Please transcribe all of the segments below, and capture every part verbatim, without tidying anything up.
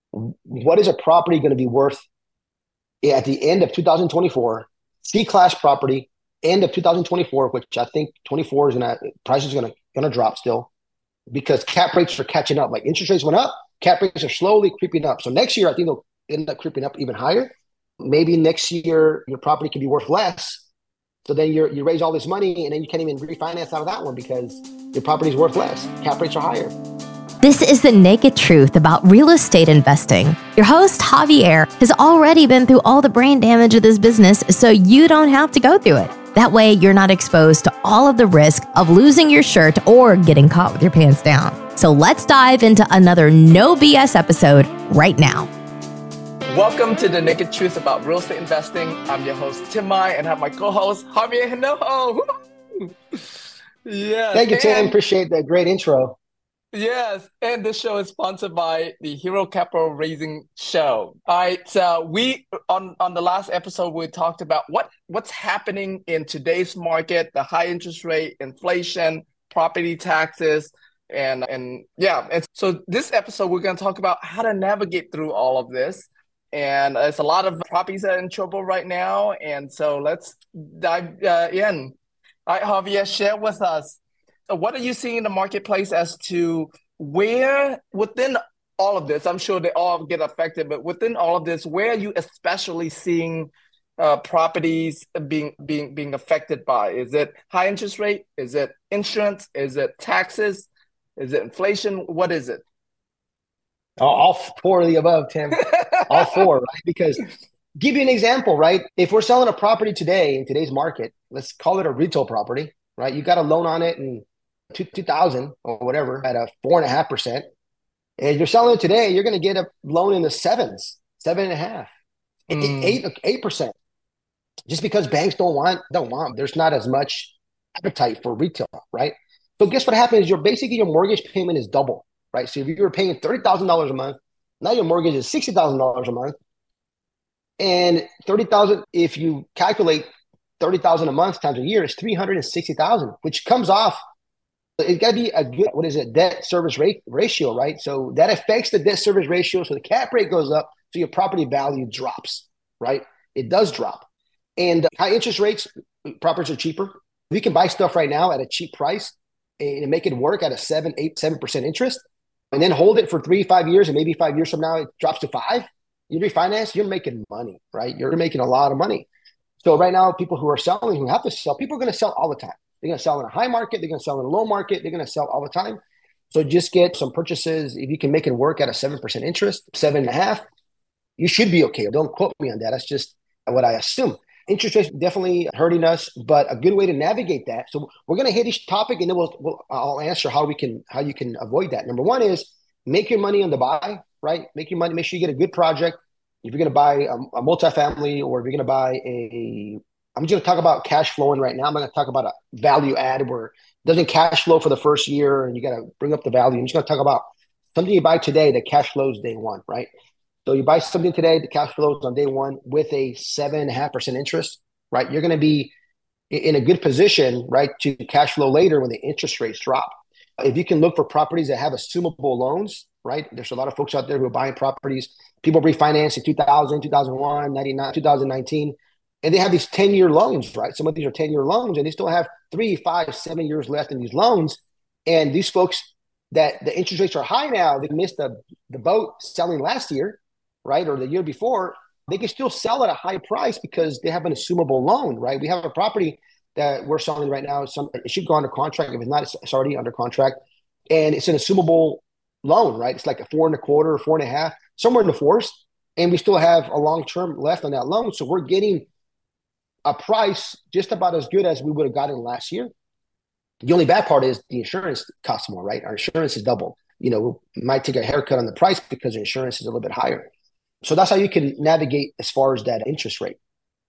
What is a property going to be worth at the end of two thousand twenty-four? C-class property, end of two thousand twenty-four, which I think twenty-four is going to, price is going to going to drop still because cap rates are catching up. Like interest rates went up, cap rates are slowly creeping up. So next year, I think they'll end up creeping up even higher. Maybe next year your property could be worth less. So then you you raise all this money and then you can't even refinance out of that one because your property is worth less. Cap rates are higher. This is the naked truth about real estate investing. Your host, Javier, has already been through all the brain damage of this business, so you don't have to go through it. That way, you're not exposed to all of the risk of losing your shirt or getting caught with your pants down. So let's dive into another no B S episode right now. Welcome to the Naked Truth about real estate investing. I'm your host, Tim Mai, and I have my co-host, Javier Hinojo. Yes. Thank you, Tim. And, Appreciate that great intro. yes, and this show is sponsored by the Hero Capital Raising Show. All right, so we on on the last episode we talked about what what's happening in today's market, the high interest rate, inflation, property taxes, and and yeah. And so this episode we're going to talk about how to navigate through all of this. And there's a lot of properties that are in trouble right now, and so let's dive uh, in. All right, Javier, share with us. So what are you seeing in the marketplace as to where within all of this, I'm sure they all get affected, but within all of this, where are you especially seeing uh, properties being being being affected by? Is it high interest rate? Is it insurance? Is it taxes? Is it inflation? What is it? All, all four of the above, Tim. All four, right? Because give you an example, right? If we're selling a property today in today's market, let's call it a retail property, right? You got a loan on it and two thousand or whatever at a four and a half percent. And you're selling it today, you're going to get a loan in the sevens, seven and a half, Mm. eight, eight percent. Just because banks don't want, don't want, there's not as much appetite for retail, right? So guess what happens? Your basically your mortgage payment is double, right? So if you were paying thirty thousand dollars a month, now your mortgage is sixty thousand dollars a month. And thirty thousand, if you calculate thirty thousand a month times a year, it's three hundred sixty thousand, which comes off. It's got to be a good, what is it, debt service rate ratio, right? So that affects the debt service ratio. So the cap rate goes up, so your property value drops, right? It does drop. And high interest rates, properties are cheaper. We can buy stuff right now at a cheap price and make it work at a seven, eight, seven percent interest, and then hold it for three, five years, and maybe five years from now it drops to five. You refinance, you're making money, right? You're making a lot of money. So right now, people who are selling, who have to sell, people are going to sell all the time. They're going to sell in a high market. They're going to sell in a low market. They're going to sell all the time. So just get some purchases. If you can make it work at a seven percent interest, seven and a half, you should be okay. Don't quote me on that. That's just what I assume. Interest rates definitely hurting us, but a good way to navigate that. So we're going to hit each topic, and then we'll, we'll I'll answer how we can how you can avoid that. Number one is make your money on the buy, right? Make your money. Make sure you get a good project. If you're going to buy a, a multifamily, or if you're going to buy a I'm just going to talk about cash flowing right now. I'm going to talk about a value add where it doesn't cash flow for the first year and you got to bring up the value. I'm just going to talk about something you buy today that cash flows day one, right? So you buy something today, the cash flows on day one with a seven and a half percent interest, right? You're going to be in a good position, right, to cash flow later when the interest rates drop. If you can look for properties that have assumable loans, right? There's a lot of folks out there who are buying properties. People refinance in two thousand, two thousand one, ninety-nine, two thousand nineteen. And they have these ten-year loans, right? Some of these are ten-year loans, and they still have three, five, seven years left in these loans. And these folks that the interest rates are high now, they missed the, the boat selling last year, right, or the year before. They can still sell at a high price because they have an assumable loan, right? We have a property that we're selling right now. Some it should go under contract. If it's not, it's already under contract. And it's an assumable loan, right? It's like a four and a quarter or four and a half, somewhere in the fours. And we still have a long term left on that loan. So we're getting a price just about as good as we would have gotten last year. The only bad part is the insurance costs more, right? Our insurance is double. You know, we might take a haircut on the price because the insurance is a little bit higher. So that's how you can navigate as far as that interest rate.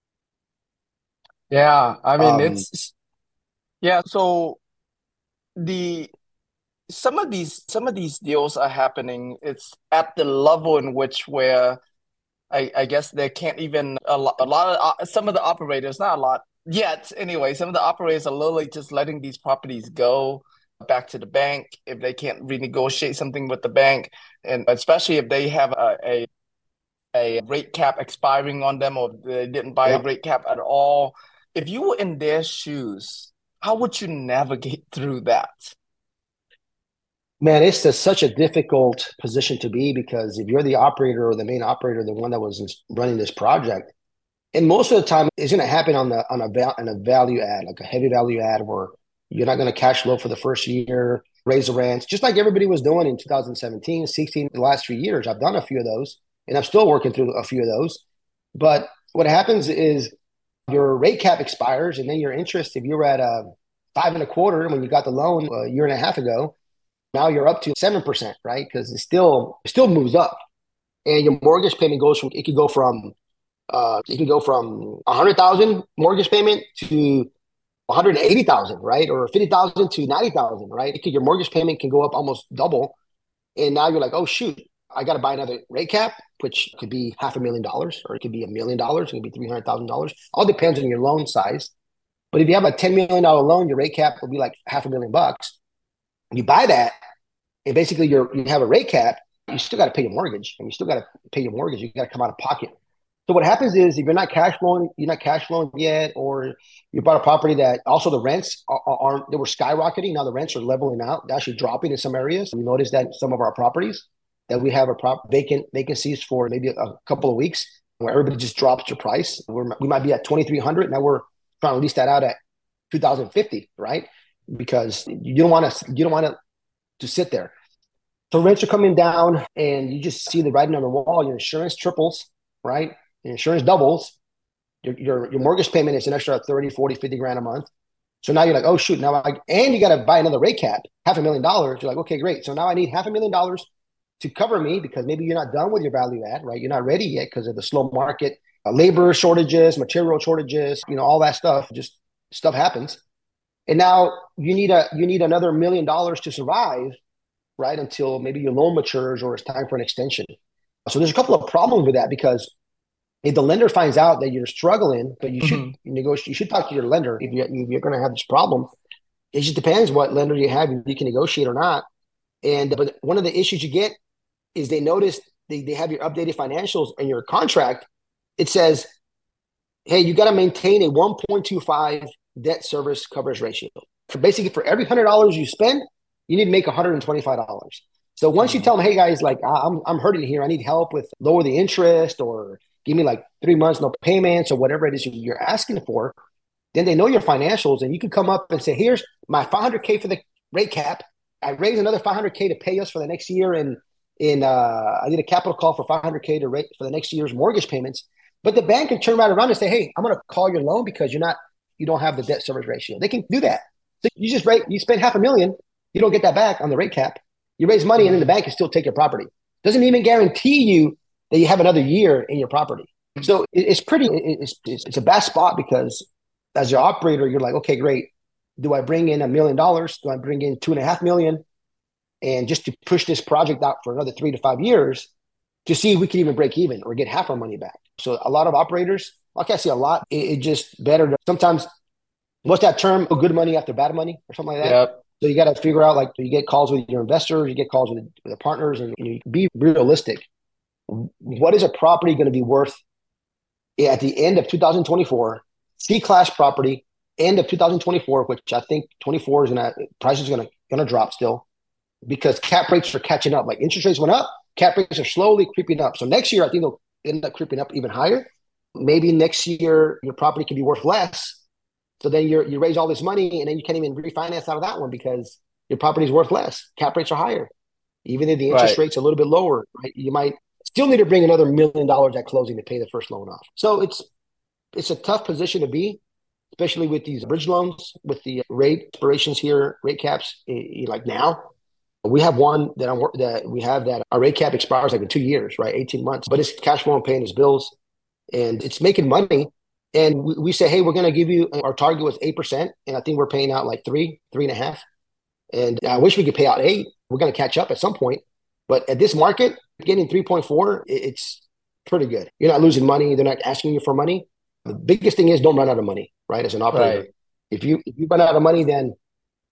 Yeah, I mean, Um, it's yeah. So the some of these some of these deals are happening. It's at the level in which where I, I guess they can't even a lot, a lot of uh, some of the operators, not a lot yet anyway. Some of the operators are literally just letting these properties go back to the bank if they can't renegotiate something with the bank, and especially if they have a, a, a rate cap expiring on them or they didn't buy Yeah. a rate cap at all. If you were in their shoes, how would you navigate through that? Man, it's a, such a difficult position to be because if you're the operator or the main operator, the one that was running this project, and most of the time it's going to happen on the on a val, on a value add, like a heavy value add, where you're not going to cash flow for the first year, raise the rents, just like everybody was doing in two thousand seventeen, sixteen, the last three years. I've done a few of those, and I'm still working through a few of those. But what happens is your rate cap expires, and then your interest, if you were at a five and a quarter when you got the loan a year and a half ago, now you're up to seven percent, right? Because it still it still moves up, and your mortgage payment goes from it could go from uh, it can go from a hundred thousand mortgage payment to one hundred eighty thousand, right? Or fifty thousand to ninety thousand, right? It could, your mortgage payment can go up almost double. And now you're like, oh, shoot, I got to buy another rate cap, which could be half a million dollars, or it could be a million dollars. It could be three hundred thousand dollars. All depends on your loan size. But if you have a ten million dollars loan, your rate cap will be like half a million bucks. You buy that, and basically you're, you have a rate cap, you still got to pay your mortgage, and you still got to pay your mortgage. You got to come out of pocket. So what happens is if you're not cash flowing, you're not cash flowing yet, or you bought a property that also the rents are, are they were skyrocketing. Now the rents are leveling out. They're actually dropping in some areas. We noticed that in some of our properties that we have a prop vacant vacancies for maybe a, a couple of weeks where everybody just drops your price. We're, we might be at twenty-three hundred. Now we're trying to lease that out at two thousand fifty, right? Because you don't want to, you don't want to, to sit there. So rents are coming down, and you just see the writing on the wall. Your insurance triples, right? Your insurance doubles. Your, your your mortgage payment is an extra thirty, forty, fifty grand a month. So now you're like, oh, shoot. Now I, and you got to buy another rate cap, half a million dollars. You're like, okay, great. So now I need half a million dollars to cover me because maybe you're not done with your value add, right? You're not ready yet because of the slow market, uh, labor shortages, material shortages, you know, all that stuff. Just stuff happens. And now you need a you need another million dollars to survive, right? Until maybe your loan matures or it's time for an extension. So there's a couple of problems with that because if the lender finds out that you're struggling, but you mm-hmm. should negotiate, you should talk to your lender if, you, if you're going to have this problem. It just depends what lender you have, if you can negotiate or not. And but one of the issues you get is they notice they, they have your updated financials and your contract. It says, hey, you got to maintain a one point two five debt service coverage ratio. So basically, for every one hundred dollars you spend, you need to make one hundred twenty-five dollars. So once you tell them, hey, guys, like I'm I'm hurting here. I need help with lower the interest or give me like three months, no payments or whatever it is you're asking for. Then they know your financials and you can come up and say, here's my five hundred K for the rate cap. I raised another five hundred K to pay us for the next year. And in, uh, I did a capital call for five hundred K to rate for the next year's mortgage payments. But the bank can turn right around and say, hey, I'm going to call your loan because you're not, you don't have the debt service ratio. They can do that. So you just rate, you spend half a million, you don't get that back on the rate cap. You raise money and then the bank can still take your property. Doesn't even guarantee you that you have another year in your property. So it's pretty, it's, it's, it's a bad spot because as your operator, you're like, okay, great. Do I bring in a million dollars? Do I bring in two and a half million? And just to push this project out for another three to five years to see if we can even break even or get half our money back. So a lot of operators, like I see a lot, it, it just better to sometimes, what's that term? Good money after bad money or something like that. Yep. So you got to figure out, like, you get calls with your investors, you get calls with the, with the partners, and you be realistic. What is a property going to be worth at the end of two thousand twenty-four? C-class property, end of two thousand twenty-four, which I think twenty-four is going to, price is going to going to drop still because cap rates are catching up. Like interest rates went up, cap rates are slowly creeping up. So next year, I think they'll end up creeping up even higher. Maybe next year your property can be worth less. So then you you raise all this money and then you can't even refinance out of that one because your property is worth less. Cap rates are higher. Even if the interest right. rate's a little bit lower, right? You might still need to bring another million dollars at closing to pay the first loan off. So it's it's a tough position to be, especially with these bridge loans, with the rate expirations here, rate caps, like now. We have one that I'm that we have that our rate cap expires like in two years, right? eighteen months, but it's cash flow and paying its bills and it's making money. And we, we say, hey, we're going to give you, our target was eight percent. And I think we're paying out like three, three and a half. And I wish we could pay out eight. We're going to catch up at some point. But at this market, getting three point four, it's pretty good. You're not losing money. They're not asking you for money. The biggest thing is don't run out of money, right? As an operator. Right. If you if you run out of money, then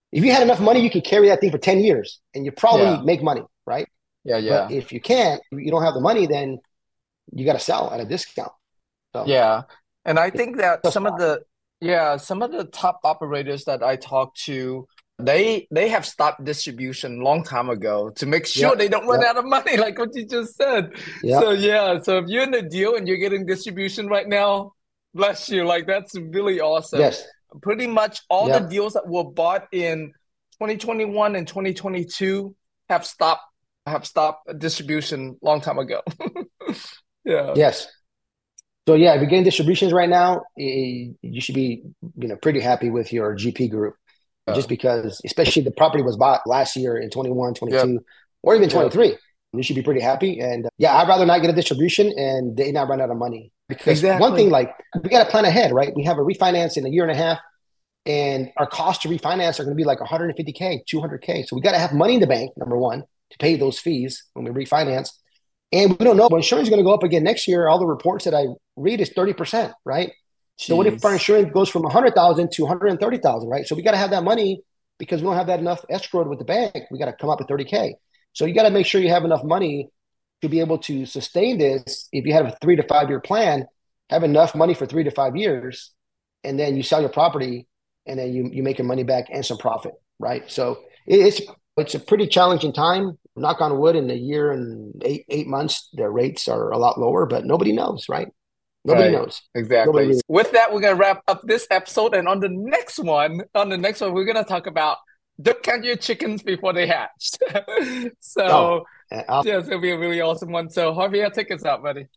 If you had enough money, you could carry that thing for ten years and you probably Yeah. make money, right? Yeah, yeah. But if you can't, you don't have the money, then you got to sell at a discount. So Yeah. And I think that tough some of spot. the yeah, some of the top operators that I talk to, they they have stopped distribution long time ago to make sure Yep, they don't run yep, out of money, like what you just said. So yep, yeah, so if you're in a deal and you're getting distribution right now, bless you. Like that's really awesome. yes, Pretty much all the yep, deals that were bought in twenty twenty-one and twenty twenty-two have stopped have stopped distribution long time ago. Yeah. yes. So yeah, if you're getting distributions right now, eh, you should be, you know, pretty happy with your G P group, Yeah. just because, especially the property was bought last year in twenty-one, Yep. twenty-two, or even Yep. twenty-three. You should be pretty happy. And uh, yeah, I'd rather not get a distribution and they not run out of money. Because one thing, Exactly. like, we got to plan ahead, right? We have a refinance in a year and a half, and our costs to refinance are going to be like one hundred fifty K, two hundred K. So we got to have money in the bank, number one, to pay those fees when we refinance. And we don't know, but insurance is going to go up again next year. All the reports that I read is thirty percent, right? So what if our Jeez. insurance goes from one hundred thousand to one hundred thirty thousand, right? So we got to have that money because we don't have that enough escrowed with the bank. We got to come up with thirty K. So you got to make sure you have enough money to be able to sustain this. If you have a three to five year plan, have enough money for three to five years, and then you sell your property, and then you you make your money back and some profit, right? So it, it's it's a pretty challenging time. Knock on wood, in a year and eight eight months, their rates are a lot lower, but nobody knows, right? Nobody Right. knows. Nobody Exactly. really. With that, we're gonna wrap up this episode, and on the next one, on the next one, we're gonna talk about don't count your chickens before they hatch. Oh, So and I'll- yeah, it's gonna be a really awesome one. So Javier, take us out, buddy.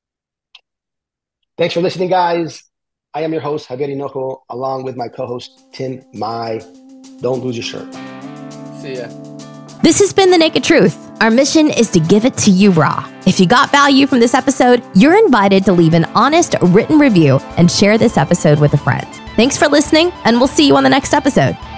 thanks for listening, guys. I am your host, Javier Hinojo, along with my co-host, Tim Mai. Don't lose your shirt. See ya. This has been The Naked Truth. Our mission is to give it to you raw. If you got value from this episode, you're invited to leave an honest written review and share this episode with a friend. Thanks for listening, and we'll see you on the next episode.